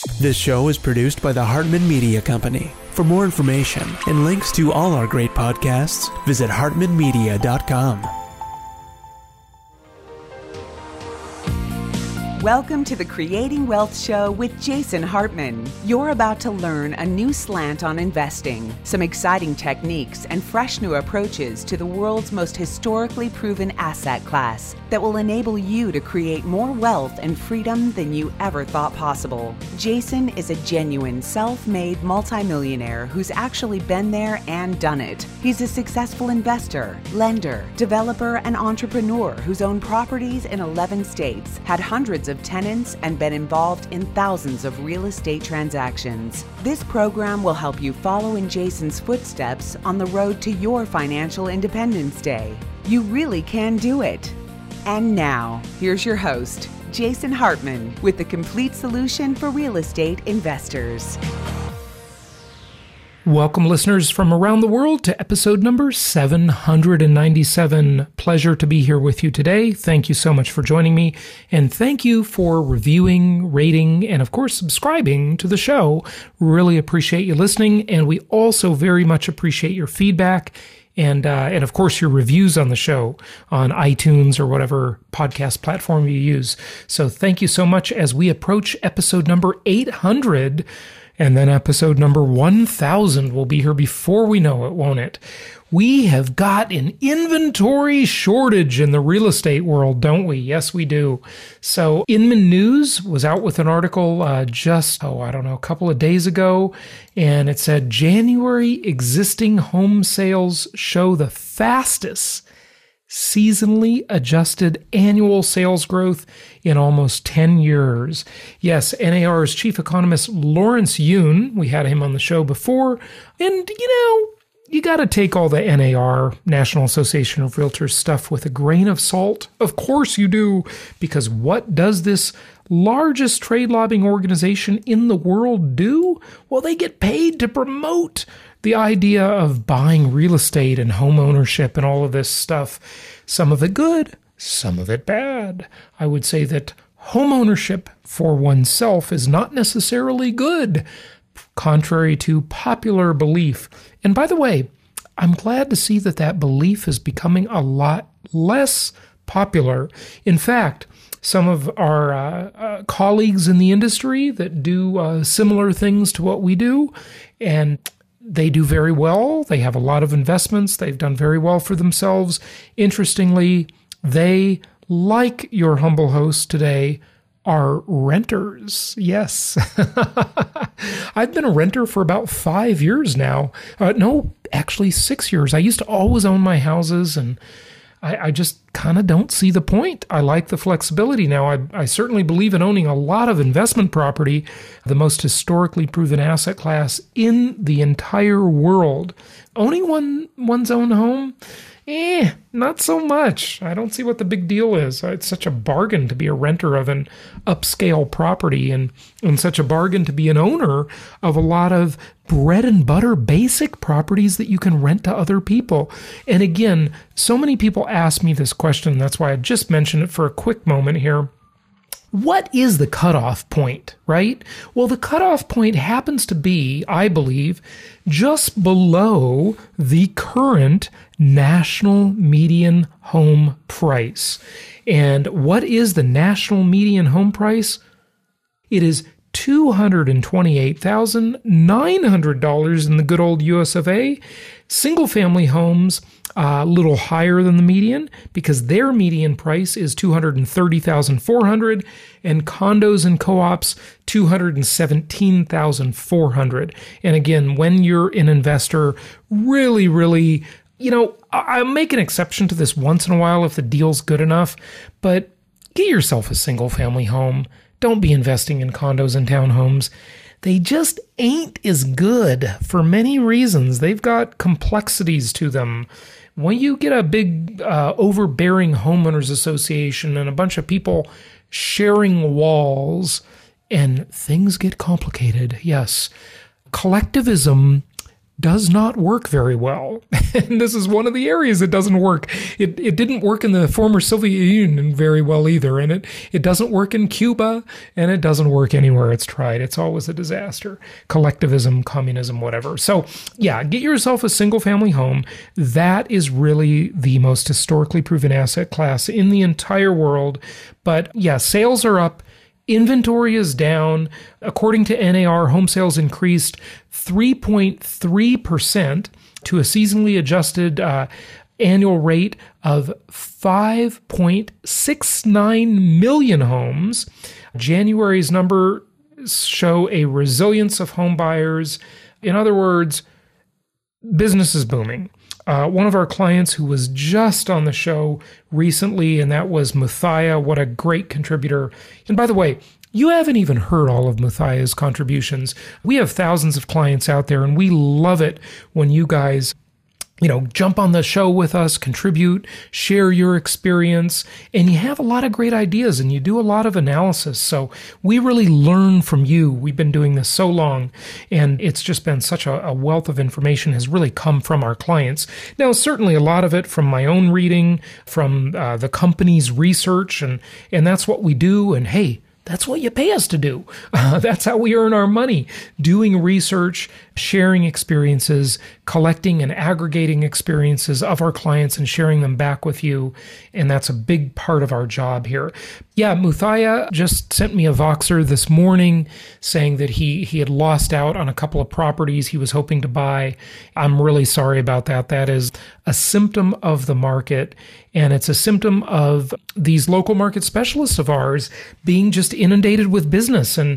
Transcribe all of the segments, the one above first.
This show is produced by the Hartman Media Company. For more information and links to all our great podcasts, visit hartmanmedia.com. Welcome to the Creating Wealth Show with Jason Hartman. You're about to learn a new slant on investing, some exciting techniques, and fresh new approaches to the world's most historically proven asset class that will enable you to create more wealth and freedom than you ever thought possible. Jason is a genuine self-made multimillionaire who's actually been there and done it. He's a successful investor, lender, developer, and entrepreneur who's owned properties in 11 states, had hundreds of tenants, and been involved in thousands of real estate transactions. This program will help you follow in Jason's footsteps on the road to your financial independence day. You really can do it. And now, here's your host, Jason Hartman, with the complete solution for real estate investors. Welcome, listeners from around the world, to episode number 797. Pleasure to be here with you today. Thank you so much for joining me, and thank you for reviewing, rating, and of course, subscribing to the show. Really appreciate you listening, and we also very much appreciate your feedback and of course, your reviews on the show on iTunes or whatever podcast platform you use. So thank you so much as we approach episode number 800. And then episode number 1000 will be here before we know it, won't it? We have got an inventory shortage in the real estate world, don't we? Yes, we do. So Inman News was out with an article a couple of days ago, and it said January existing home sales show the fastest seasonally adjusted annual sales growth in almost 10 years. Yes, NAR's chief economist Lawrence Yun, we had him on the show before, and you got to take all the NAR, National Association of Realtors stuff with a grain of salt. Of course you do, because what does this largest trade lobbying organization in the world do? Well, they get paid to promote the idea of buying real estate and home ownership and all of this stuff. Some of it good, some of it bad. I would say that home ownership for oneself is not necessarily good, contrary to popular belief. And by the way, I'm glad to see that belief is becoming a lot less popular. In fact, some of our colleagues in the industry that do similar things to what we do, and they do very well. They have a lot of investments. They've done very well for themselves. Interestingly, they, like your humble host today, are renters. Yes. I've been a renter for about 5 years now. No, actually 6 years. I used to always own my houses, and I just kind of don't see the point. I like the flexibility now. I certainly believe in owning a lot of investment property, the most historically proven asset class in the entire world. Owning one's own home, not so much. I don't see what the big deal is. It's such a bargain to be a renter of an upscale property, and such a bargain to be an owner of a lot of bread and butter basic properties that you can rent to other people. And again, so many people ask me this question. That's why I just mentioned it for a quick moment here. What is the cutoff point, right? Well, the cutoff point happens to be, I believe, just below the current national median home price. And what is the national median home price? It is $228,900 in the good old US of A. Single-family homes, a little higher than the median because their median price is $230,400, and condos and co-ops $217,400. And again, when you're an investor, really, I make an exception to this once in a while if the deal's good enough, but get yourself a single-family home. Don't be investing in condos and townhomes. They just ain't as good for many reasons. They've got complexities to them. When you get a big overbearing homeowners association and a bunch of people sharing walls, and things get complicated, yes. Collectivism does not work very well. And this is one of the areas it doesn't work. It didn't work in the former Soviet Union very well either. And it doesn't work in Cuba, and it doesn't work anywhere it's tried. It's always a disaster. Collectivism, communism, whatever. So yeah, get yourself a single family home. That is really the most historically proven asset class in the entire world. But yeah, sales are up. Inventory is down. According to NAR, home sales increased 3.3% to a seasonally adjusted annual rate of 5.69 million homes. January's numbers show a resilience of home buyers. In other words, business is booming. One of our clients who was just on the show recently, and that was Muthaya. What a great contributor. And by the way, you haven't even heard all of Muthaya's contributions. We have thousands of clients out there, and we love it when you guys jump on the show with us, contribute, share your experience, and you have a lot of great ideas and you do a lot of analysis. So we really learn from you. We've been doing this so long, and it's just been such a wealth of information has really come from our clients. Now, certainly a lot of it from my own reading, from the company's research, and that's what we do. And hey, that's what you pay us to do. That's how we earn our money, doing research, sharing experiences, collecting and aggregating experiences of our clients and sharing them back with you. And that's a big part of our job here. Yeah, Muthaya just sent me a Voxer this morning saying that he had lost out on a couple of properties he was hoping to buy. I'm really sorry about that. That is a symptom of the market, and it's a symptom of these local market specialists of ours being just inundated with business. And,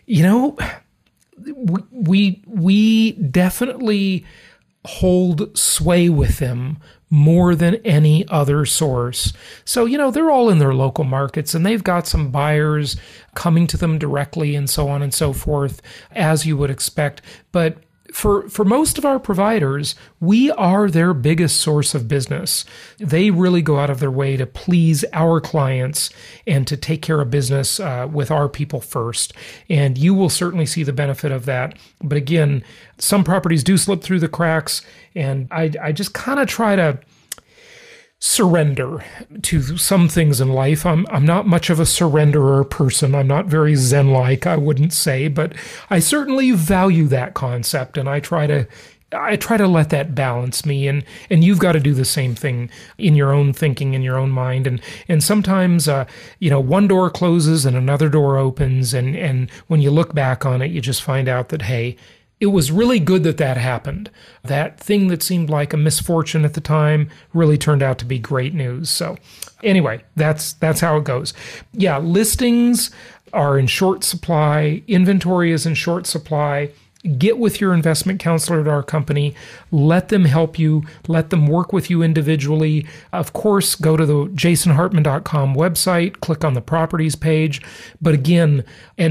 we definitely hold sway with them more than any other source. So, they're all in their local markets, and they've got some buyers coming to them directly and so on and so forth, as you would expect. But for most of our providers, we are their biggest source of business. They really go out of their way to please our clients and to take care of business with our people first. And you will certainly see the benefit of that. But again, some properties do slip through the cracks, and I just kind of try to surrender to some things in life. I'm not much of a surrenderer person. I'm not very Zen-like, I wouldn't say, but I certainly value that concept, and I try to let that balance me, and you've got to do the same thing in your own thinking, in your own mind, and sometimes one door closes and another door opens, and when you look back on it, you just find out that, hey, it was really good that happened. That thing that seemed like a misfortune at the time really turned out to be great news. So anyway, that's how it goes. Yeah, listings are in short supply. Inventory is in short supply. Get with your investment counselor at our company. Let them help you. Let them work with you individually. Of course, go to the jasonhartman.com website, click on the properties page. But again,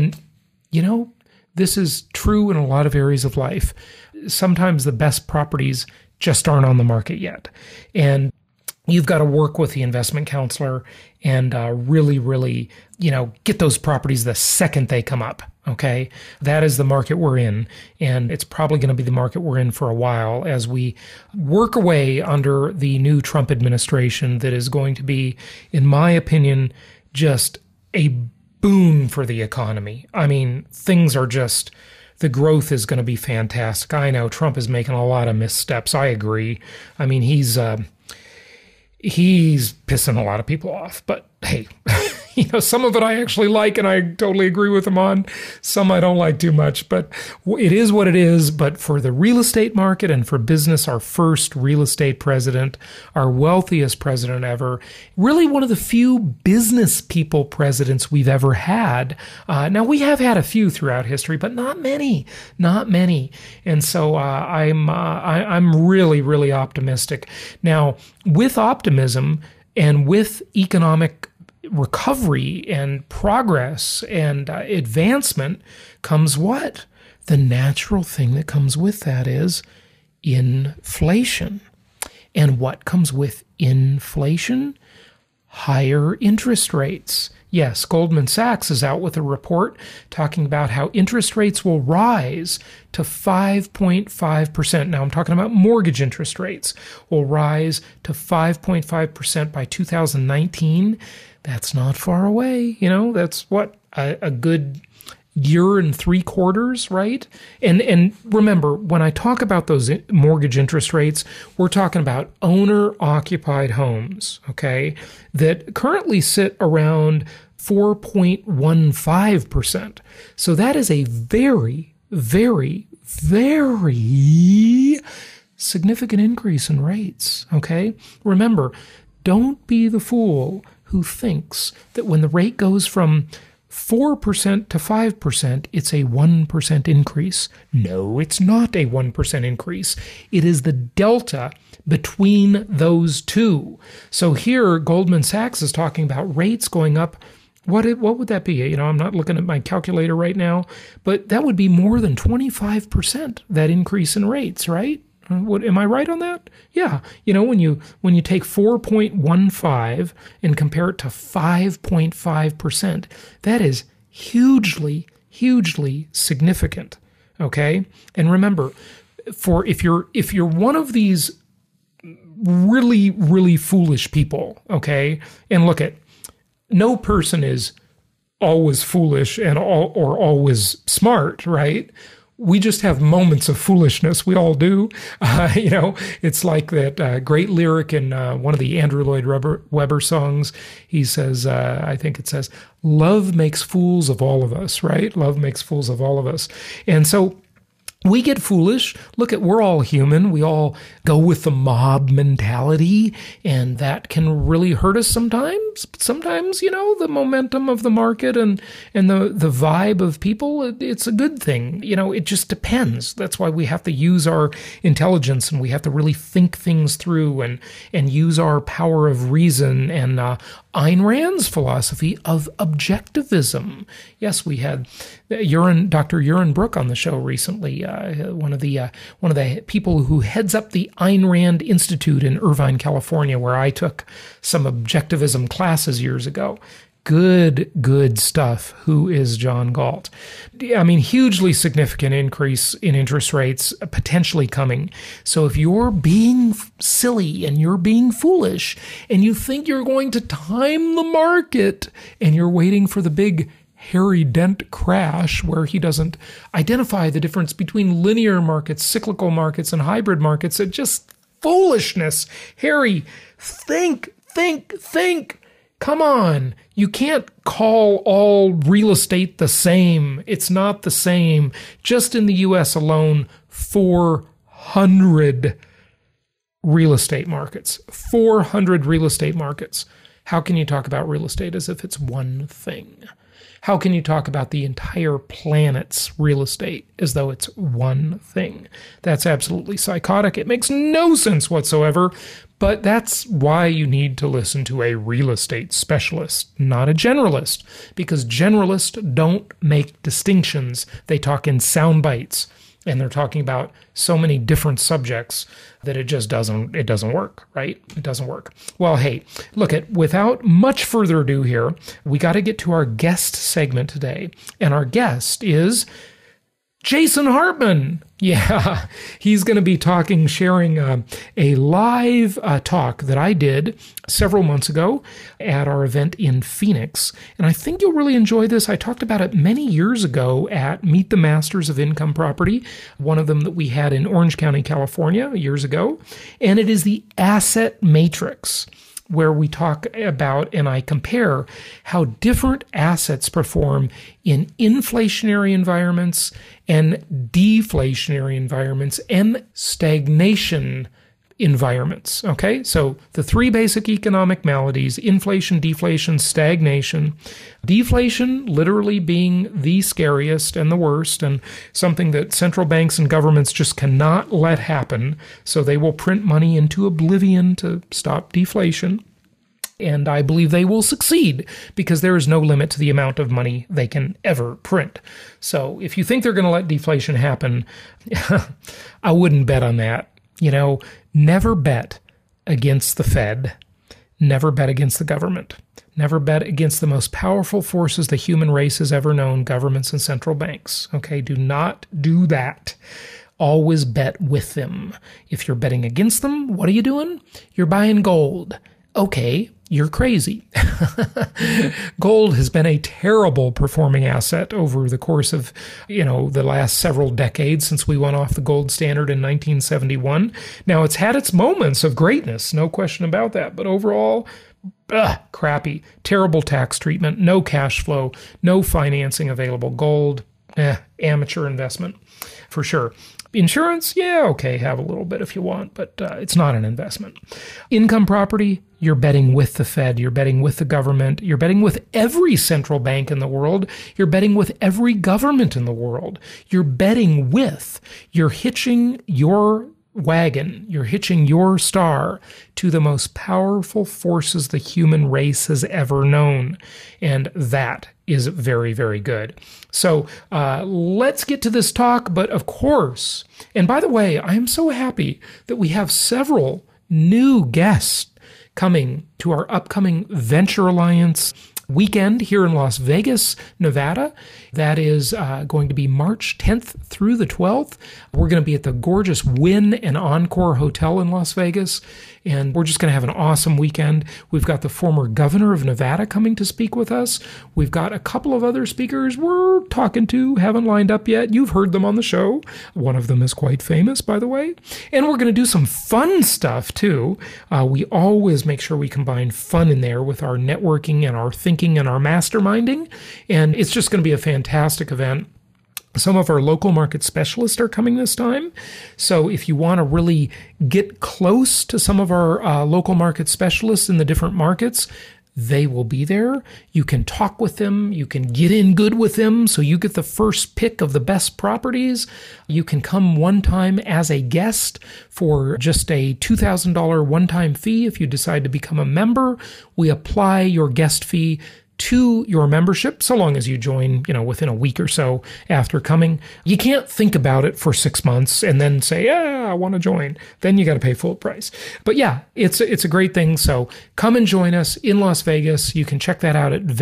this is true in a lot of areas of life. Sometimes the best properties just aren't on the market yet. And you've got to work with the investment counselor and really, really, get those properties the second they come up. Okay. That is the market we're in. And it's probably going to be the market we're in for a while as we work away under the new Trump administration that is going to be, in my opinion, just a boon for the economy. I mean, things are just, the growth is going to be fantastic. I know Trump is making a lot of missteps. I agree. I mean, he's pissing a lot of people off, but hey, some of it I actually like and I totally agree with him on. Some I don't like too much, but it is what it is. But for the real estate market and for business, our first real estate president, our wealthiest president ever, really one of the few business people presidents we've ever had. Now, we have had a few throughout history, but not many. And so I'm really, really optimistic. Now, with optimism and with economic recovery and progress and advancement comes what? The natural thing that comes with that is inflation. And what comes with inflation? higher interest rates. Yes, Goldman Sachs is out with a report talking about how interest rates will rise to 5.5%. Now I'm talking about mortgage interest rates will rise to 5.5% by 2019. That's not far away. That's what, a good year and 3/4, right? And remember, when I talk about those mortgage interest rates, we're talking about owner-occupied homes, okay, that currently sit around 4.15%. So that is a very, very, very significant increase in rates, okay? Remember, don't be the fool who thinks that when the rate goes from 4% to 5%, it's a 1% increase. No, it's not a 1% increase. It is the delta between those two. So here, Goldman Sachs is talking about rates going up. What would that be? I'm not looking at my calculator right now, but that would be more than 25%, that increase in rates, right? Am I right on that? Yeah. When you take 4.15 and compare it to 5.5%, that is hugely, hugely significant. Okay? And remember, if you're one of these really, really foolish people, okay? And look at, no person is always foolish or always smart, right? We just have moments of foolishness. We all do. It's like that great lyric in one of the Andrew Lloyd Webber songs. He says, I think it says, love makes fools of all of us, right? Love makes fools of all of us. And so we get foolish. Look we're all human. We all go with the mob mentality, and that can really hurt us sometimes. Sometimes, the momentum of the market and the vibe of people, it's a good thing. It just depends. That's why we have to use our intelligence, and we have to really think things through and use our power of reason and Ayn Rand's philosophy of objectivism. Yes, we had Dr. Uren Brook on the show recently, one of the people who heads up the Ayn Rand Institute in Irvine, California, where I took some objectivism classes years ago. Good stuff. Who is John Galt? I mean, hugely significant increase in interest rates potentially coming. So if you're being silly and you're being foolish and you think you're going to time the market and you're waiting for the big Harry Dent crash where he doesn't identify the difference between linear markets, cyclical markets, and hybrid markets, it's just foolishness. Harry, think. Come on. You can't call all real estate the same. It's not the same. Just in the U.S. alone, 400 real estate markets. 400 real estate markets. How can you talk about real estate as if it's one thing? How can you talk about the entire planet's real estate as though it's one thing? That's absolutely psychotic. It makes no sense whatsoever. But that's why you need to listen to a real estate specialist, not a generalist, because generalists don't make distinctions. They talk in sound bites, and they're talking about so many different subjects that it doesn't work, right? It doesn't work. Well, hey, without much further ado here, we got to get to our guest segment today, and our guest is Jason Hartman. Yeah, he's going to be sharing a live talk that I did several months ago at our event in Phoenix. And I think you'll really enjoy this. I talked about it many years ago at Meet the Masters of Income Property, one of them that we had in Orange County, California, years ago. And it is the asset matrix, where we talk about and I compare how different assets perform in inflationary environments and deflationary environments and stagnation environments. Okay, so the three basic economic maladies: inflation, deflation, stagnation. Deflation literally being the scariest and the worst, and something that central banks and governments just cannot let happen. So they will print money into oblivion to stop deflation. And I believe they will succeed because there is no limit to the amount of money they can ever print. So if you think they're going to let deflation happen, I wouldn't bet on that. Never bet against the Fed. never bet against the government. Never bet against the most powerful forces the human race has ever known, governments and central banks. Okay, do not do that. Always bet with them. If you're betting against them, what are you doing? You're buying gold. Okay, you're crazy. Gold has been a terrible performing asset over the course of, the last several decades since we went off the gold standard in 1971. Now, it's had its moments of greatness, no question about that. But overall, crappy, terrible tax treatment, no cash flow, no financing available. Gold, amateur investment for sure. Insurance, okay, have a little bit if you want, but it's not an investment. Income property, you're betting with the Fed, you're betting with the government, you're betting with every central bank in the world, you're betting with every government in the world. You're hitching your wagon, you're hitching your star to the most powerful forces the human race has ever known. And that is very, very good. So let's get to this talk. But of course, and by the way, I am so happy that we have several new guests coming to our upcoming Venture Alliance weekend here in Las Vegas, Nevada. That is going to be March 10th through the 12th. We're going to be at the gorgeous Wynn and Encore Hotel in Las Vegas, and we're just going to have an awesome weekend. We've got the former governor of Nevada coming to speak with us. We've got a couple of other speakers we're talking to, haven't lined up yet. You've heard them on the show. One of them is quite famous, by the way. And we're going to do some fun stuff, too. We always make sure we combine fun in there with our networking and our thinking and our masterminding. And it's just going to be a fantastic event. Some of our local market specialists are coming this time. So if you want to really get close to some of our local market specialists in the different markets, they will be there. You can talk with them. You can get in good with them. So you get the first pick of the best properties. You can come one time as a guest for just a $2,000 one-time fee. If you decide to become a member, we apply your guest fee to your membership, so long as you join, within a week or so after coming. You can't think about it for 6 months and then say, I want to join. Then you got to pay full price. But yeah, it's a great thing. So come and join us in Las Vegas. You can check that out at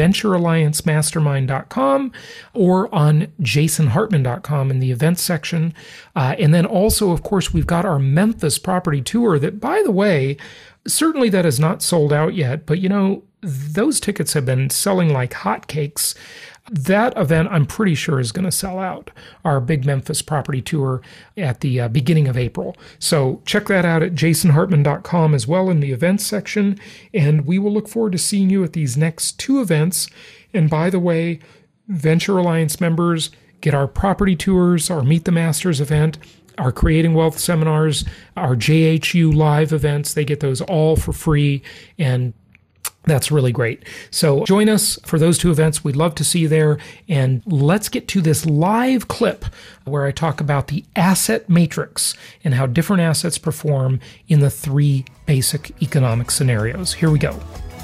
venturealliancemastermind.com or on jasonhartman.com in the events section. And then also, of course, we've got our Memphis property tour that, by the way, certainly that is not sold out yet, but those tickets have been selling like hotcakes. That event, I'm pretty sure, is going to sell out, our big Memphis property tour at the beginning of April. So check that out at jasonhartman.com as well in the events section. And we will look forward to seeing you at these next two events. And by the way, Venture Alliance members get our property tours, our Meet the Masters event, our Creating Wealth seminars, our JHU live events. They get those all for free, and that's really great. So join us for those two events. We'd love to see you there. And let's get to this live clip where I talk about the asset matrix and how different assets perform in the three basic economic scenarios. Here we go.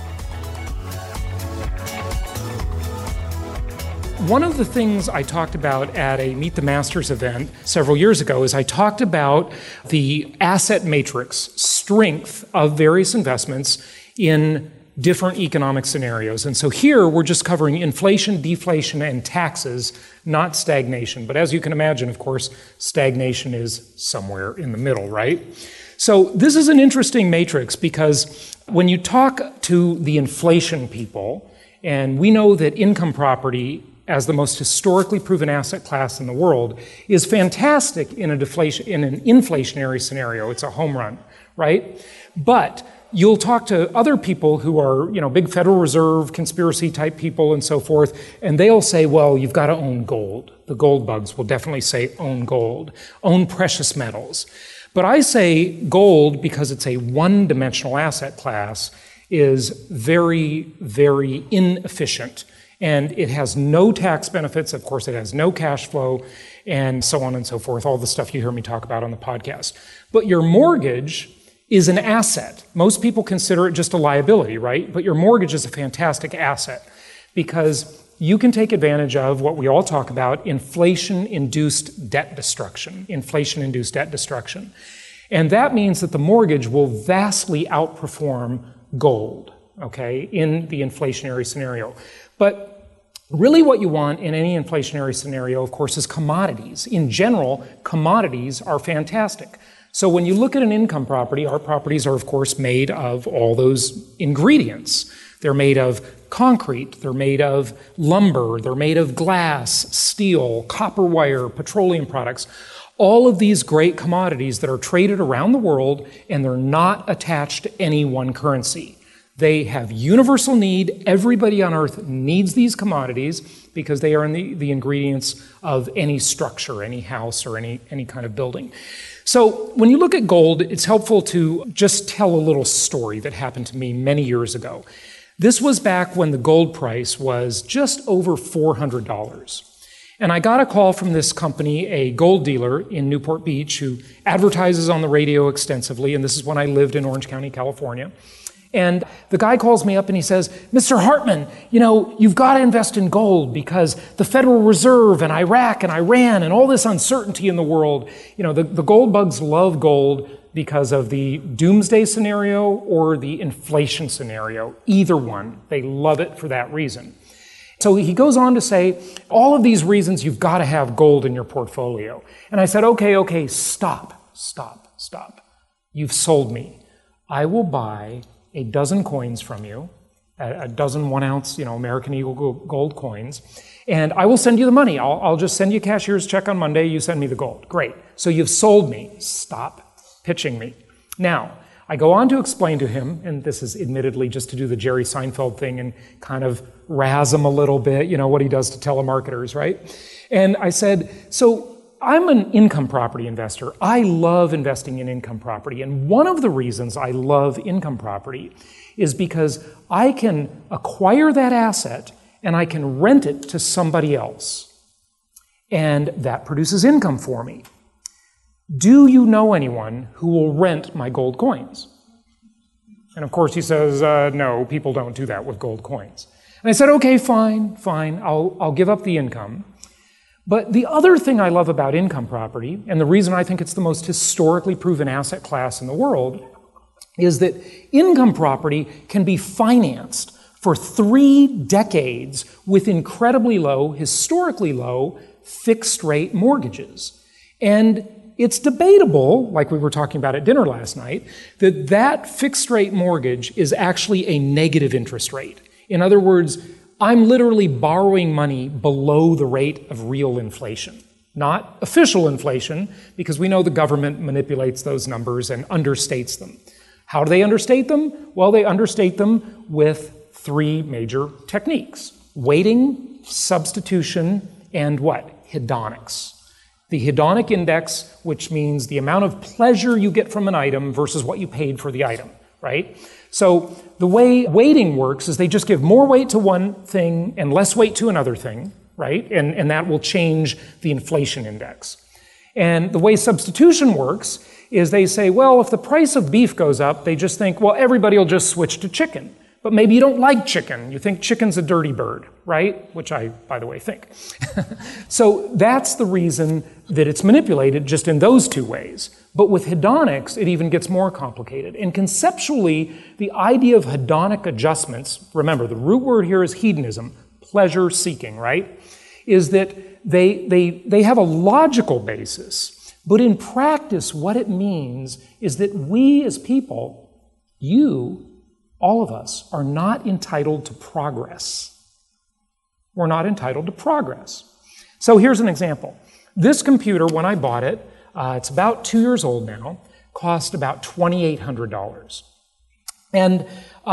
One of the things I talked about at a Meet the Masters event several years ago is I talked about the asset matrix strength of various investments in different economic scenarios. And so here we're just covering inflation, deflation, and taxes, not stagnation. But as you can imagine, of course, stagnation is somewhere in the middle, right? So this is an interesting matrix because when you talk to the inflation people, and we know that income property as the most historically proven asset class in the world is fantastic in an inflationary scenario. It's a home run, right? But you'll talk to other people who are, big Federal Reserve conspiracy type people and so forth, and they'll say, well, you've got to own gold. The gold bugs will definitely say own gold, own precious metals. But I say gold because it's a one-dimensional asset class is very, very inefficient. And it has no tax benefits. Of course, it has no cash flow and so on and so forth, all the stuff you hear me talk about on the podcast. But your mortgage is an asset. Most people consider it just a liability, right? But your mortgage is a fantastic asset because you can take advantage of what we all talk about, inflation-induced debt destruction. Inflation-induced debt destruction. And that means that the mortgage will vastly outperform gold, okay, in the inflationary scenario. But really what you want in any inflationary scenario, of course, is commodities. In general, commodities are fantastic. So when you look at an income property, our properties are, of course, made of all those ingredients. They're made of concrete, they're made of lumber, they're made of glass, steel, copper wire, petroleum products. All of these great commodities that are traded around the world, and they're not attached to any one currency. They have universal need. Everybody on earth needs these commodities because they are in the ingredients of any structure, any house, or any kind of building. So when you look at gold, it's helpful to just tell a little story that happened to me many years ago. This was back when the gold price was just over $400. And I got a call from this company, a gold dealer in Newport Beach, who advertises on the radio extensively, and this is when I lived in Orange County, California. And the guy calls me up and he says, Mr. Hartman, you've got to invest in gold because the Federal Reserve and Iraq and Iran and all this uncertainty in the world, the gold bugs love gold because of the doomsday scenario or the inflation scenario. Either one. They love it for that reason. So he goes on to say, all of these reasons you've got to have gold in your portfolio. And I said, okay, stop. You've sold me. I will buy a dozen coins from you, a dozen 1 ounce, American Eagle gold coins, and I will send you the money. I'll just send you a cashier's check on Monday, you send me the gold. Great. So you've sold me. Stop pitching me. Now, I go on to explain to him, and this is admittedly just to do the Jerry Seinfeld thing and kind of razz him a little bit, what he does to telemarketers, right? And I said, so I'm an income property investor. I love investing in income property. And one of the reasons I love income property is because I can acquire that asset and I can rent it to somebody else. And that produces income for me. Do you know anyone who will rent my gold coins? And of course he says, no, people don't do that with gold coins. And I said, okay, fine, I'll give up the income. But the other thing I love about income property, and the reason I think it's the most historically proven asset class in the world, is that income property can be financed for 3 decades with incredibly low, historically low, fixed-rate mortgages. And it's debatable, like we were talking about at dinner last night, that fixed-rate mortgage is actually a negative interest rate. In other words, I'm literally borrowing money below the rate of real inflation, not official inflation, because we know the government manipulates those numbers and understates them. How do they understate them? Well, they understate them with 3 major techniques: weighting, substitution, and what? Hedonics. The hedonic index, which means the amount of pleasure you get from an item versus what you paid for the item, right? So the way weighting works is they just give more weight to one thing and less weight to another thing, right? And that will change the inflation index. And the way substitution works is they say, well, if the price of beef goes up, they just think, well, everybody will just switch to chicken. But maybe you don't like chicken. You think chicken's a dirty bird, right? Which I, by the way, think. So that's the reason that it's manipulated just in those 2 ways. But with hedonics, it even gets more complicated. And conceptually, the idea of hedonic adjustments, remember, the root word here is hedonism, pleasure seeking, right? Is that they have a logical basis. But in practice, what it means is that we as people, all of us, are not entitled to progress. We're not entitled to progress. So here's an example. This computer, when I bought it, it's about 2 years old now, cost about $2,800. And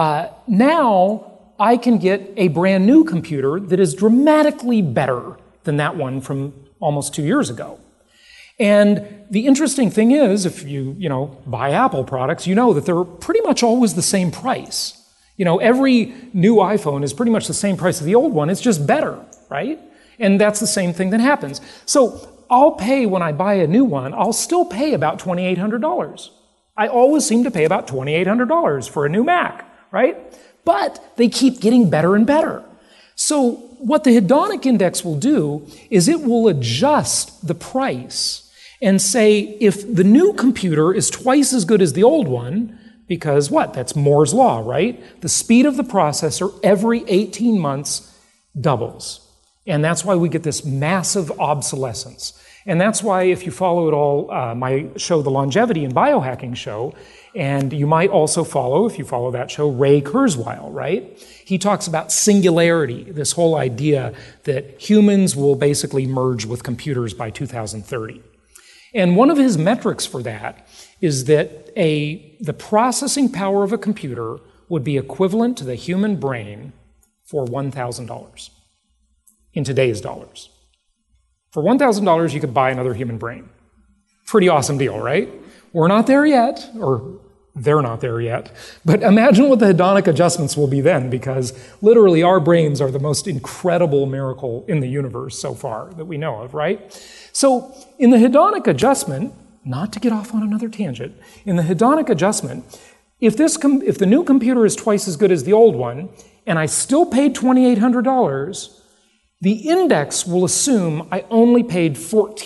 now I can get a brand new computer that is dramatically better than that one from almost 2 years ago. And the interesting thing is, if you buy Apple products, you know that they're pretty much always the same price. Every new iPhone is pretty much the same price as the old one. It's just better, right? And that's the same thing that happens. So I'll pay, when I buy a new one, I'll still pay about $2,800. I always seem to pay about $2,800 for a new Mac, right? But they keep getting better and better. So what the hedonic index will do is it will adjust the price and say, if the new computer is twice as good as the old one, because what? That's Moore's law, right? The speed of the processor every 18 months doubles. And that's why we get this massive obsolescence. And that's why if you follow it all, my show, The Longevity and Biohacking Show, and you might also follow, if you follow that show, Ray Kurzweil, right? He talks about singularity, this whole idea that humans will basically merge with computers by 2030. And one of his metrics for that is that the processing power of a computer would be equivalent to the human brain for $1,000 in today's dollars. For $1,000, you could buy another human brain. Pretty awesome deal, right? We're not there yet, or they're not there yet, but imagine what the hedonic adjustments will be then, because literally our brains are the most incredible miracle in the universe so far that we know of, right? So in the hedonic adjustment, not to get off on another tangent, in the hedonic adjustment, if the new computer is twice as good as the old one, and I still paid $2,800, the index will assume I only paid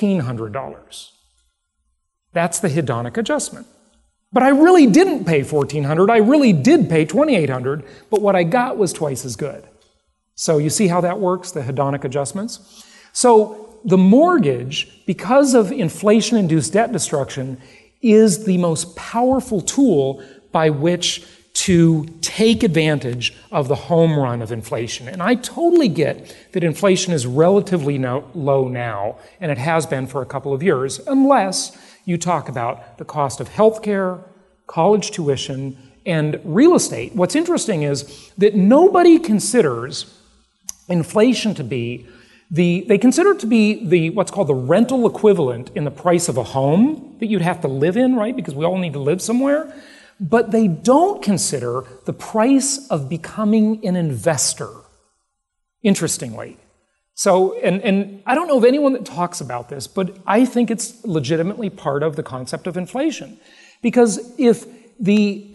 $1,400. That's the hedonic adjustment. But I really didn't pay $1,400. I really did pay $2,800, but what I got was twice as good. So you see how that works, the hedonic adjustments? So the mortgage, because of inflation-induced debt destruction, is the most powerful tool by which to take advantage of the home run of inflation. And I totally get that inflation is relatively low now, and it has been for a couple of years, unless you talk about the cost of healthcare, college tuition, and real estate. What's interesting is that nobody considers inflation to be they consider it to be what's called the rental equivalent in the price of a home that you'd have to live in, right? Because we all need to live somewhere. But they don't consider the price of becoming an investor, interestingly. So, and I don't know of anyone that talks about this, but I think it's legitimately part of the concept of inflation. Because if the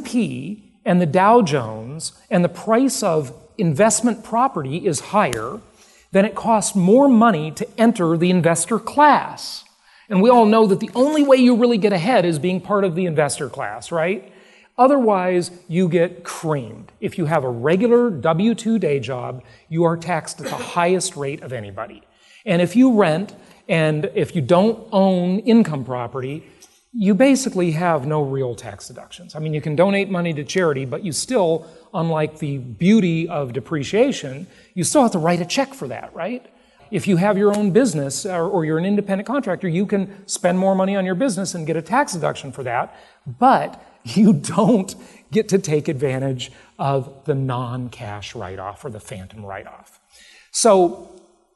S&P and the Dow Jones and the price of investment property is higher, then it costs more money to enter the investor class. And we all know that the only way you really get ahead is being part of the investor class, right? Otherwise, you get creamed. If you have a regular W-2 day job, you are taxed at the highest rate of anybody. And if you rent, and if you don't own income property, you basically have no real tax deductions. I mean, you can donate money to charity, but you still, unlike the beauty of depreciation, you still have to write a check for that, right? If you have your own business or you're an independent contractor, you can spend more money on your business and get a tax deduction for that, but you don't get to take advantage of the non-cash write-off or the phantom write-off. So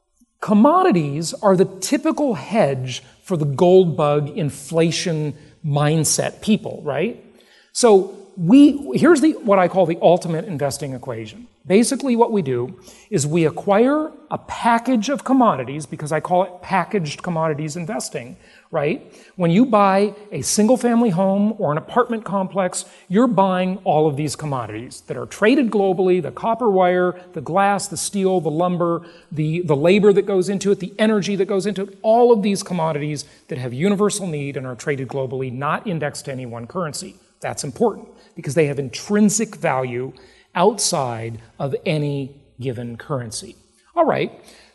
commodities are the typical hedge for the gold bug inflation mindset people, right? So here's what I call the ultimate investing equation. Basically what we do is we acquire a package of commodities, because I call it packaged commodities investing, right? When you buy a single-family home or an apartment complex, you're buying all of these commodities that are traded globally, the copper wire, the glass, the steel, the lumber, the labor that goes into it, the energy that goes into it, all of these commodities that have universal need and are traded globally, not indexed to any one currency. That's important because they have intrinsic value outside of any given currency. All right,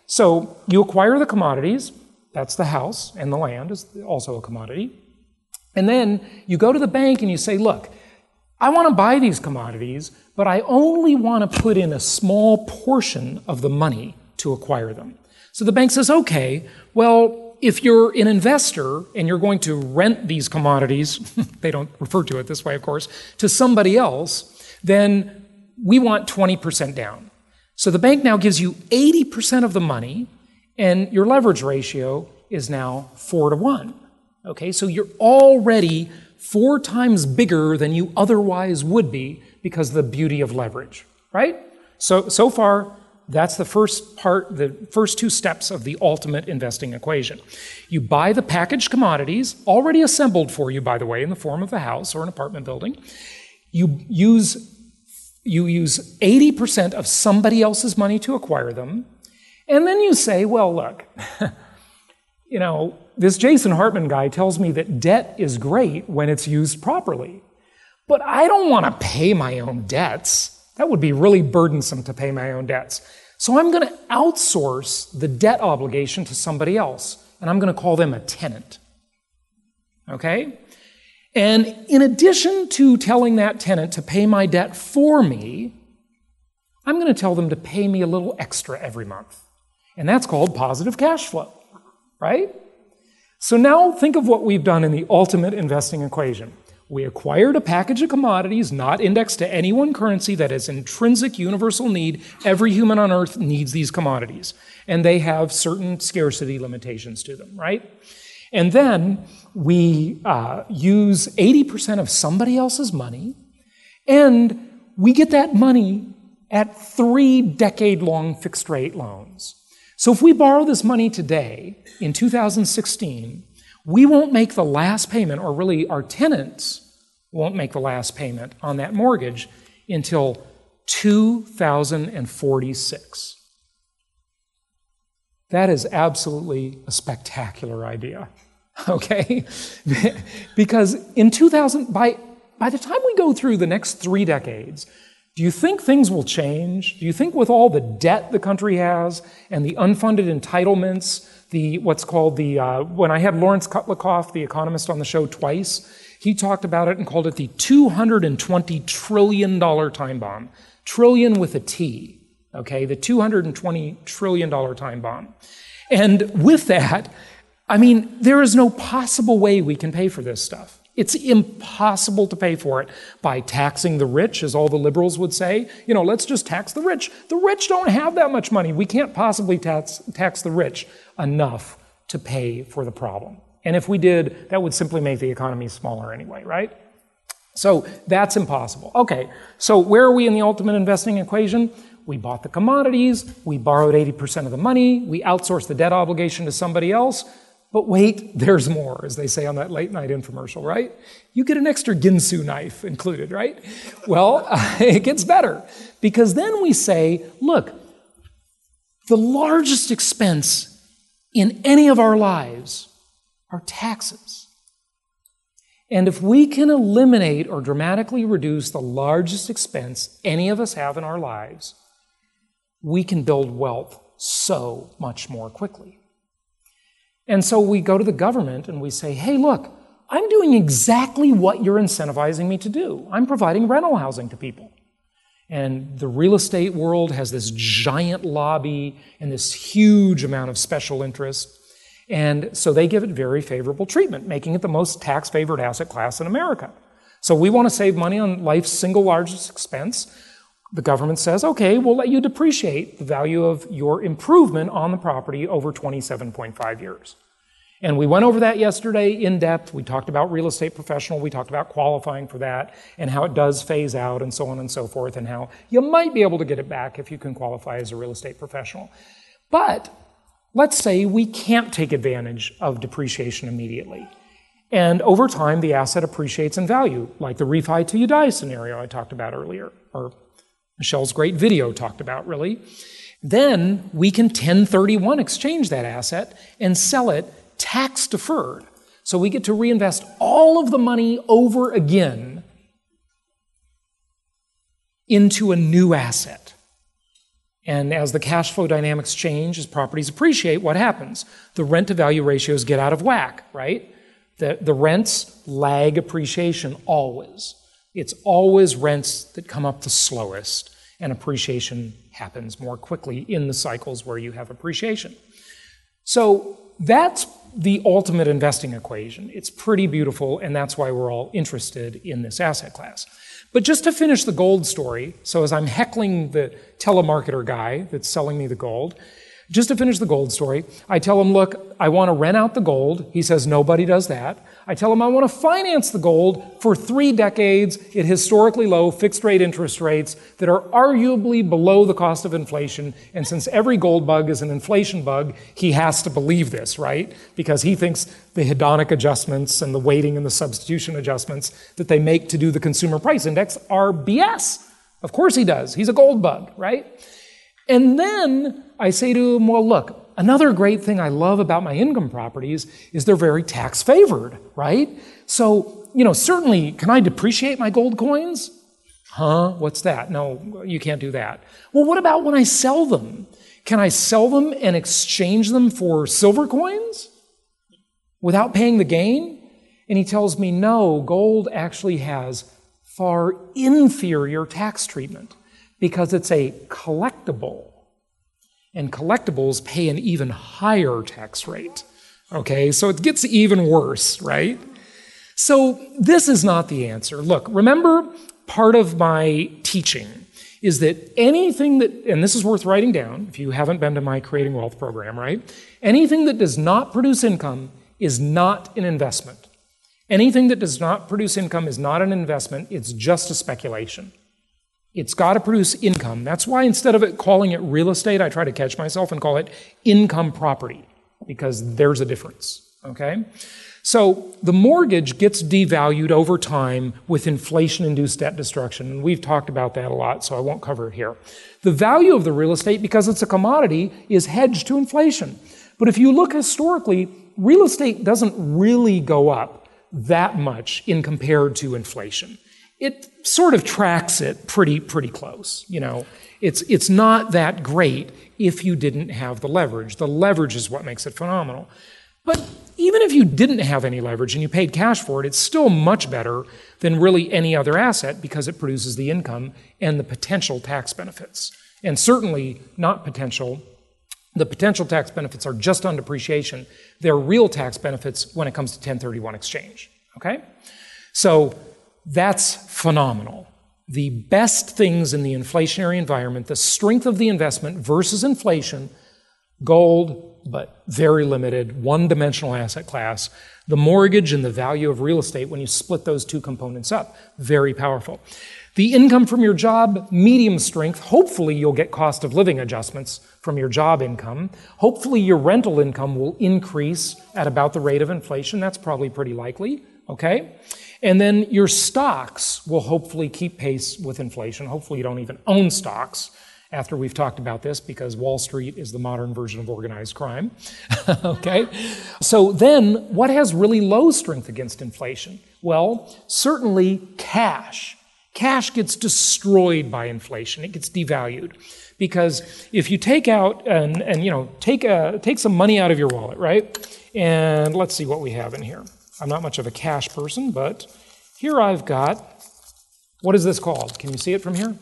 so you acquire the commodities. That's the house, and the land is also a commodity. And then you go to the bank and you say, look, I want to buy these commodities, but I only want to put in a small portion of the money to acquire them. So the bank says, okay, well, if you're an investor and you're going to rent these commodities, they don't refer to it this way, of course, to somebody else, then we want 20% down. So the bank now gives you 80% of the money, and your leverage ratio is now 4-to-1. Okay, so you're already 4 times bigger than you otherwise would be because of the beauty of leverage, right? So far, that's the first part, the first 2 steps of the ultimate investing equation. You buy the packaged commodities, already assembled for you, by the way, in the form of a house or an apartment building. You use 80% of somebody else's money to acquire them. And then you say, well, look, you know, this Jason Hartman guy tells me that debt is great when it's used properly. but I don't want to pay my own debts. That would be really burdensome to pay my own debts. So I'm going to outsource the debt obligation to somebody else, and I'm going to call them a tenant. Okay? And in addition to telling that tenant to pay my debt for me, I'm going to tell them to pay me a little extra every month. And that's called positive cash flow, right? So now think of what we've done in the ultimate investing equation. We acquired a package of commodities not indexed to any one currency that is intrinsic universal need. Every human on earth needs these commodities, and they have certain scarcity limitations to them, right? And then we use 80% of somebody else's money, and we get that money at 3-decade-long fixed-rate loans. So if we borrow this money today, in 2016, we won't make the last payment, or really our tenants won't make the last payment on that mortgage until 2046. That is absolutely a spectacular idea, okay? Because in by the time we go through the next 3 decades, do you think things will change? Do you think with all the debt the country has and the unfunded entitlements, when I had Lawrence Kutlikoff, the economist, on the show twice, he talked about it and called it the $220 trillion time bomb. Trillion with a T, okay? The $220 trillion time bomb. And with that, I mean, there is no possible way we can pay for this stuff. It's impossible to pay for it by taxing the rich, as all the liberals would say. You know, let's just tax the rich. The rich don't have that much money. We can't possibly tax the rich enough to pay for the problem. And if we did, that would simply make the economy smaller anyway, right? So that's impossible. Okay, so where are we in the ultimate investing equation? We bought the commodities, we borrowed 80% of the money, we outsourced the debt obligation to somebody else. But wait, there's more, as they say on that late night infomercial, right? You get an extra Ginsu knife included, right? Well, it gets better, because then we say, look, the largest expense in any of our lives are taxes. And if we can eliminate or dramatically reduce the largest expense any of us have in our lives, we can build wealth so much more quickly. And so we go to the government and we say, hey, look, I'm doing exactly what you're incentivizing me to do. I'm providing rental housing to people. And the real estate world has this giant lobby and this huge amount of special interest. And so they give it very favorable treatment, making it the most tax-favored asset class in America. So we want to save money on life's single largest expense. The government says, okay, we'll let you depreciate the value of your improvement on the property over 27.5 years. And we went over that yesterday in depth. We talked about real estate professional. We talked about qualifying for that and how it does phase out and so on and so forth, and how you might be able to get it back if you can qualify as a real estate professional. But let's say we can't take advantage of depreciation immediately. And over time, the asset appreciates in value, like the refi till you die scenario I talked about earlier, or Michelle's great video talked about, really. Then we can 1031 exchange that asset and sell it tax deferred. So we get to reinvest all of the money over again into a new asset. And as the cash flow dynamics change, as properties appreciate, what happens? The rent-to-value ratios get out of whack, right? The rents lag appreciation always. It's always rents that come up the slowest, and appreciation happens more quickly in the cycles where you have appreciation. So that's the ultimate investing equation. It's pretty beautiful, and that's why we're all interested in this asset class. But just to finish the gold story, so as I'm heckling the telemarketer guy that's selling me the gold, just to finish the gold story, I tell him, look, I want to rent out the gold. He says, nobody does that. I tell him I want to finance the gold for 3 decades at historically low fixed rate interest rates that are arguably below the cost of inflation. And since every gold bug is an inflation bug, he has to believe this, right? Because he thinks the hedonic adjustments and the weighting and the substitution adjustments that they make to do the consumer price index are BS. Of course he does. He's a gold bug, right? And then I say to him, well, look, another great thing I love about my income properties is they're very tax favored, right? So certainly, can I depreciate my gold coins? Huh? What's that? No, you can't do that. Well, what about when I sell them? Can I sell them and exchange them for silver coins without paying the gain? And he tells me, no, gold actually has far inferior tax treatment because it's a collectible. And collectibles pay an even higher tax rate. Okay, so it gets even worse, right? So this is not the answer. Look, remember, part of my teaching is that anything that, and this is worth writing down if you haven't been to my Creating Wealth program, right? Anything that does not produce income is not an investment. Anything that does not produce income is not an investment, it's just a speculation. It's got to produce income. That's why instead of calling it real estate, I try to catch myself and call it income property, because there's a difference, okay? So the mortgage gets devalued over time with inflation-induced debt destruction, and we've talked about that a lot, so I won't cover it here. The value of the real estate, because it's a commodity, is hedged to inflation. But if you look historically, real estate doesn't really go up that much in compared to inflation. It sort of tracks it pretty close. It's not that great if you didn't have the leverage. The leverage is what makes it phenomenal. But even if you didn't have any leverage and you paid cash for it, it's still much better than really any other asset because it produces the income and the potential tax benefits. And certainly not potential. The potential tax benefits are just on depreciation. They're real tax benefits when it comes to 1031 exchange. Okay? So that's phenomenal. The best things in the inflationary environment, the strength of the investment versus inflation, gold, but very limited, one-dimensional asset class, the mortgage and the value of real estate when you split those two components up, very powerful. The income from your job, medium strength. Hopefully you'll get cost of living adjustments from your job income. Hopefully your rental income will increase at about the rate of inflation. That's probably pretty likely, okay? And then your stocks will hopefully keep pace with inflation. Hopefully you don't even own stocks after we've talked about this, because Wall Street is the modern version of organized crime, okay? So then what has really low strength against inflation? Well, certainly cash. Cash gets destroyed by inflation. It gets devalued. Because if you take out take some money out of your wallet, right? And let's see what we have in here. I'm not much of a cash person, but here I've got, what is this called? Can you see it from here?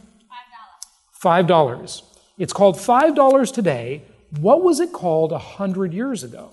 $5. It's called $5 today. What was it called 100 years ago?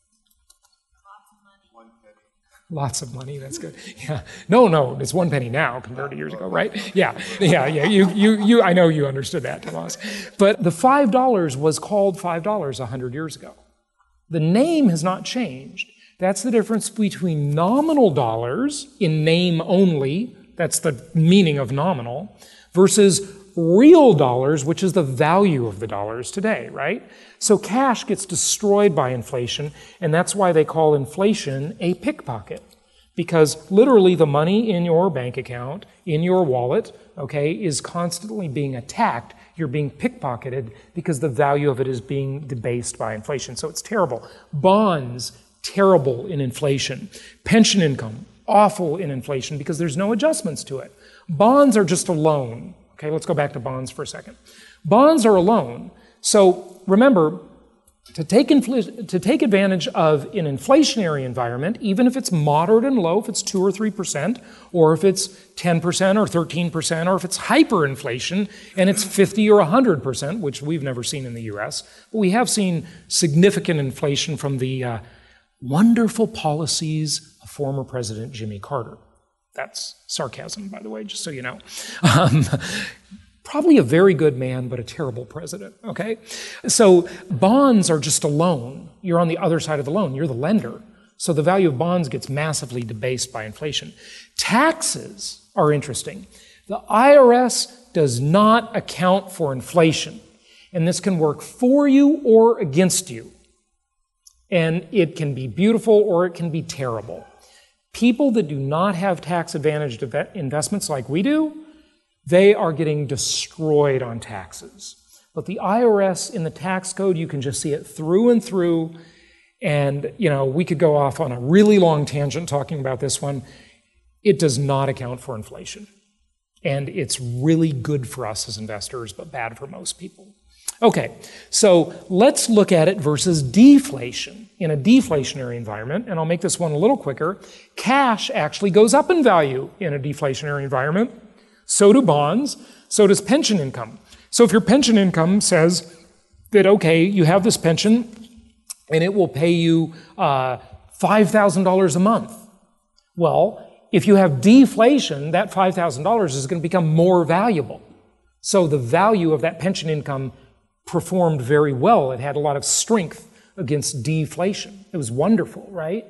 Lots of money, that's good. Yeah. No, it's 1 penny now compared to years ago, right? Yeah. You. I know you understood that, Tomas. But the $5 was called $5 100 years ago. The name has not changed. That's the difference between nominal dollars in name only, that's the meaning of nominal, versus real dollars, which is the value of the dollars today, right? So cash gets destroyed by inflation, and that's why they call inflation a pickpocket. Because literally the money in your bank account, in your wallet, okay, is constantly being attacked. You're being pickpocketed because the value of it is being debased by inflation. So it's terrible. Bonds, terrible in inflation. Pension income, awful in inflation because there's no adjustments to it. Bonds are just a loan. Okay, let's go back to bonds for a second. Bonds are a loan. So remember, to take advantage of an inflationary environment, even if it's moderate and low, if it's 2 or 3%, or if it's 10% or 13%, or if it's hyperinflation and it's 50 or 100%, which we've never seen in the US, but we have seen significant inflation from the wonderful policies of former President Jimmy Carter. That's sarcasm, by the way, just so you know. Probably a very good man, but a terrible president, okay? So bonds are just a loan. You're on the other side of the loan. You're the lender. So the value of bonds gets massively debased by inflation. Taxes are interesting. The IRS does not account for inflation, and this can work for you or against you. And it can be beautiful or it can be terrible. People that do not have tax-advantaged investments like we do, they are getting destroyed on taxes. But the IRS in the tax code, you can just see it through and through. And, we could go off on a really long tangent talking about this one. It does not account for inflation. And it's really good for us as investors, but bad for most people. Okay, so let's look at it versus deflation. In a deflationary environment, and I'll make this one a little quicker, cash actually goes up in value in a deflationary environment. So do bonds, so does pension income. So if your pension income says that, okay, you have this pension and it will pay you $5,000 a month. Well, if you have deflation, that $5,000 is going to become more valuable. So the value of that pension income performed very well. It had a lot of strength against deflation. It was wonderful, right?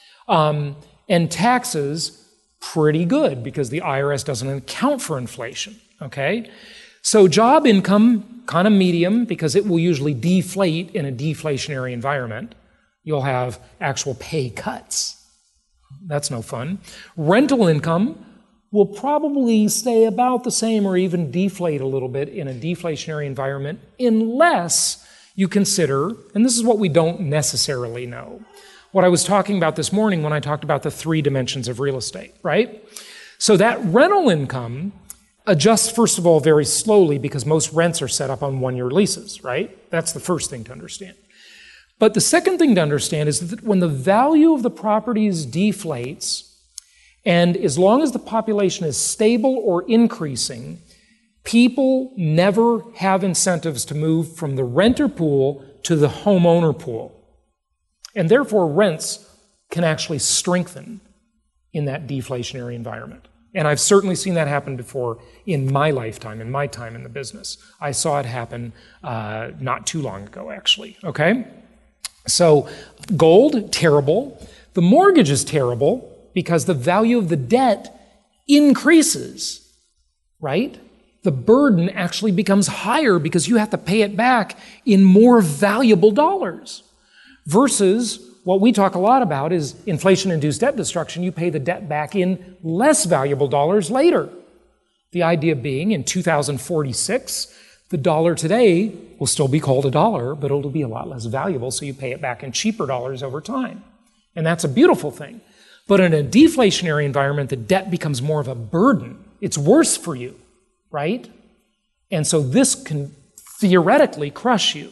And taxes, pretty good because the IRS doesn't account for inflation, okay? So job income, kind of medium because it will usually deflate in a deflationary environment. You'll have actual pay cuts. That's no fun. Rental income will probably stay about the same or even deflate a little bit in a deflationary environment unless you consider, and this is what we don't necessarily know, what I was talking about this morning when I talked about the 3 dimensions of real estate, right? So that rental income adjusts, first of all, very slowly because most rents are set up on one-year leases, right? That's the first thing to understand. But the second thing to understand is that when the value of the properties deflates, and as long as the population is stable or increasing, people never have incentives to move from the renter pool to the homeowner pool. And therefore, rents can actually strengthen in that deflationary environment. And I've certainly seen that happen before in my lifetime, in my time in the business. I saw it happen not too long ago, actually, okay? So gold, terrible. The mortgage is terrible because the value of the debt increases, right? The burden actually becomes higher because you have to pay it back in more valuable dollars. Versus what we talk a lot about is inflation-induced debt destruction. You pay the debt back in less valuable dollars later. The idea being in 2046, the dollar today will still be called a dollar, but it'll be a lot less valuable, so you pay it back in cheaper dollars over time. And that's a beautiful thing. But in a deflationary environment, the debt becomes more of a burden. It's worse for you, right? And so this can theoretically crush you.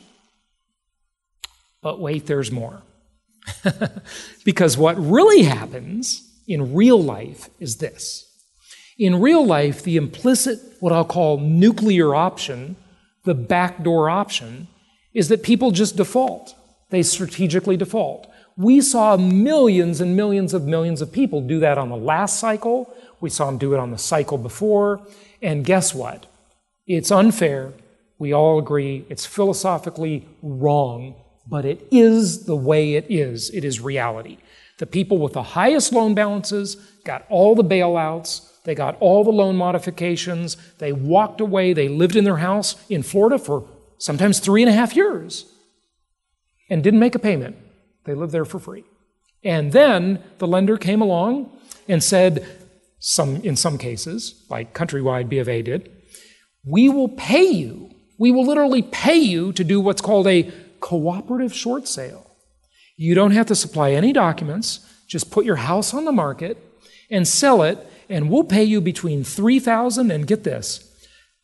But wait, there's more. Because what really happens in real life is this. In real life, the implicit, what I'll call nuclear option, the backdoor option, is that people just default. They strategically default. We saw millions and millions of people do that on the last cycle. We saw them do it on the cycle before. And guess what? It's unfair. We all agree. It's philosophically wrong, but it is the way it is. It is reality. The people with the highest loan balances got all the bailouts. They got all the loan modifications. They walked away. They lived in their house in Florida for sometimes 3.5 years and didn't make a payment. They lived there for free. And then the lender came along and said, in some cases, like Countrywide B of A did, we will pay you. We will literally pay you to do what's called a cooperative short sale. You don't have to supply any documents. Just put your house on the market and sell it, and we'll pay you between $3,000 and, get this,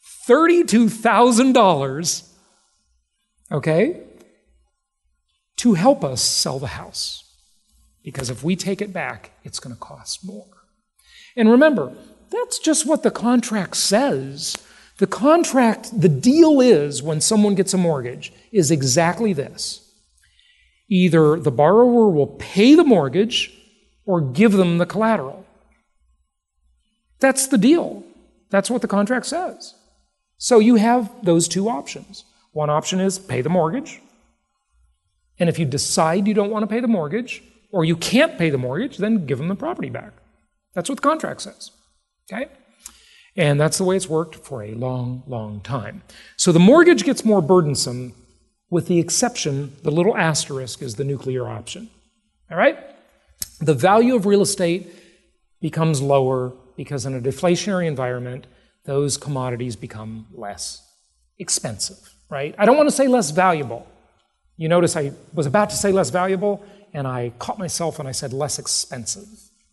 $32,000, okay, to help us sell the house. Because if we take it back, it's going to cost more. And remember, that's just what the contract says. The contract, the deal is, when someone gets a mortgage, is exactly this. Either the borrower will pay the mortgage or give them the collateral. That's the deal. That's what the contract says. So you have those two options. One option is pay the mortgage. And if you decide you don't want to pay the mortgage, or you can't pay the mortgage, then give them the property back. That's what the contract says. Okay? And that's the way it's worked for a long, long time. So the mortgage gets more burdensome, with the exception, the little asterisk is the nuclear option. All right? The value of real estate becomes lower because in a deflationary environment, those commodities become less expensive, right? I don't want to say less valuable. You notice I was about to say less valuable, and I caught myself and I said less expensive.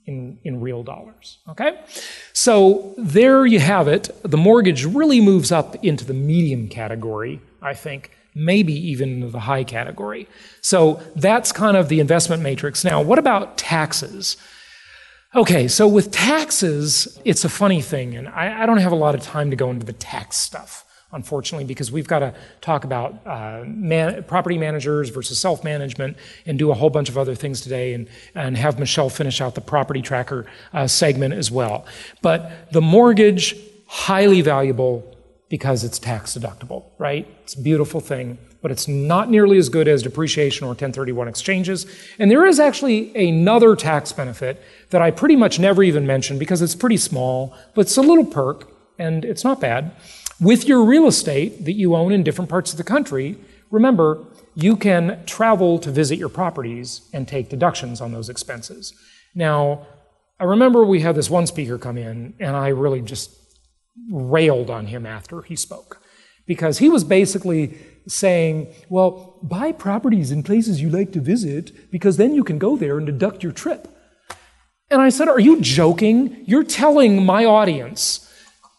in real dollars, okay? So there you have it. The mortgage really moves up into the medium category, I think, maybe even into the high category. So that's kind of the investment matrix. Now, what about taxes? Okay, so with taxes, it's a funny thing, and I don't have a lot of time to go into the tax stuff, unfortunately, because we've got to talk about property managers versus self-management and do a whole bunch of other things today and have Michelle finish out the property tracker segment as well. But the mortgage, highly valuable because it's tax deductible, right? It's a beautiful thing, but it's not nearly as good as depreciation or 1031 exchanges. And there is actually another tax benefit that I pretty much never even mention because it's pretty small, but it's a little perk, and it's not bad. With your real estate that you own in different parts of the country, remember, you can travel to visit your properties and take deductions on those expenses. Now, I remember we had this one speaker come in, and I really just railed on him after he spoke, because he was basically saying, well, buy properties in places you like to visit because then you can go there and deduct your trip. And I said, are you joking? You're telling my audience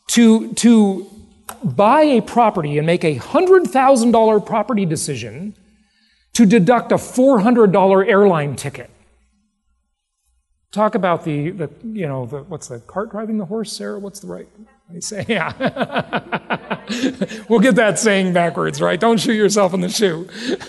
to buy a property and make a $100,000 property decision to deduct a $400 airline ticket. Talk about what's the cart driving the horse, Sarah? What's the right say? Yeah. We'll get that saying backwards, right? Don't shoot yourself in the shoe.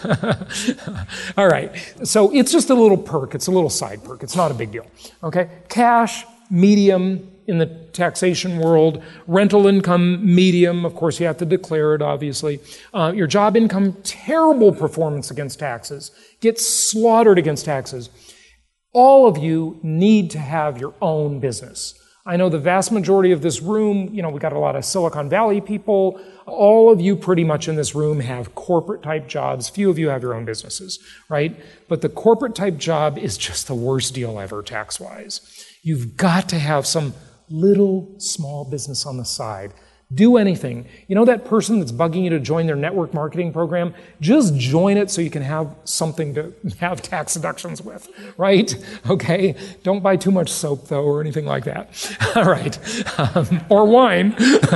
All right. So it's just a little perk. It's a little side perk. It's not a big deal. Okay? Cash, medium in the taxation world. Rental income, medium. Of course, you have to declare it, obviously. Your job income, terrible performance against taxes. Gets slaughtered against taxes. All of you need to have your own business. I know the vast majority of this room, we got a lot of Silicon Valley people. All of you pretty much in this room have corporate type jobs. Few of you have your own businesses, right? But the corporate type job is just the worst deal ever tax-wise. You've got to have some little small business on the side. Do anything. You know that person that's bugging you to join their network marketing program? Just join it so you can have something to have tax deductions with, right? Okay? Don't buy too much soap, though, or anything like that. All right. Or wine.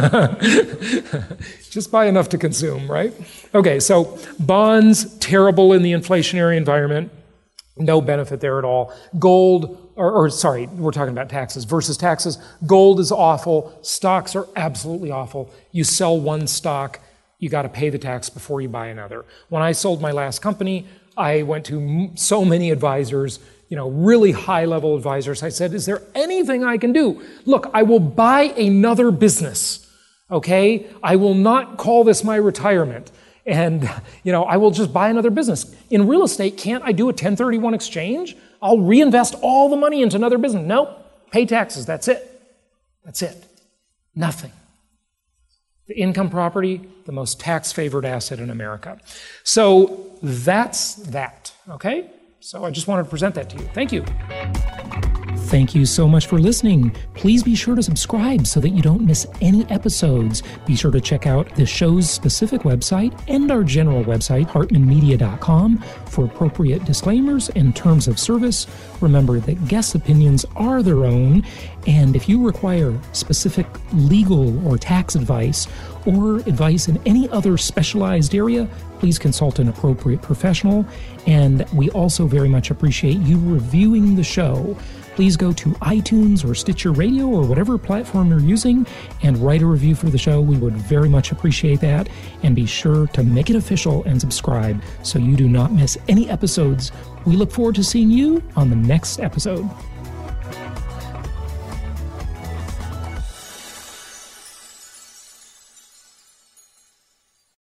Just buy enough to consume, right? Okay, so bonds, terrible in the inflationary environment. No benefit there at all. Gold, we're talking about taxes versus taxes. Gold is awful. Stocks are absolutely awful. You sell one stock, you got to pay the tax before you buy another. When I sold my last company, I went to so many advisors, really high-level advisors. I said, is there anything I can do? Look, I will buy another business, okay? I will not call this my retirement. And, I will just buy another business. In real estate, can't I do a 1031 exchange? I'll reinvest all the money into another business. Nope. Pay taxes. That's it. That's it. Nothing. The income property, the most tax-favored asset in America. So that's that, okay? So I just wanted to present that to you. Thank you. Thank you so much for listening. Please be sure to subscribe so that you don't miss any episodes. Be sure to check out the show's specific website and our general website, hartmanmedia.com, for appropriate disclaimers and terms of service. Remember that guest opinions are their own, and if you require specific legal or tax advice or advice in any other specialized area, please consult an appropriate professional. And we also very much appreciate you reviewing the show. Please go to iTunes or Stitcher Radio or whatever platform you're using and write a review for the show. We would very much appreciate that. And be sure to make it official and subscribe so you do not miss any episodes. We look forward to seeing you on the next episode.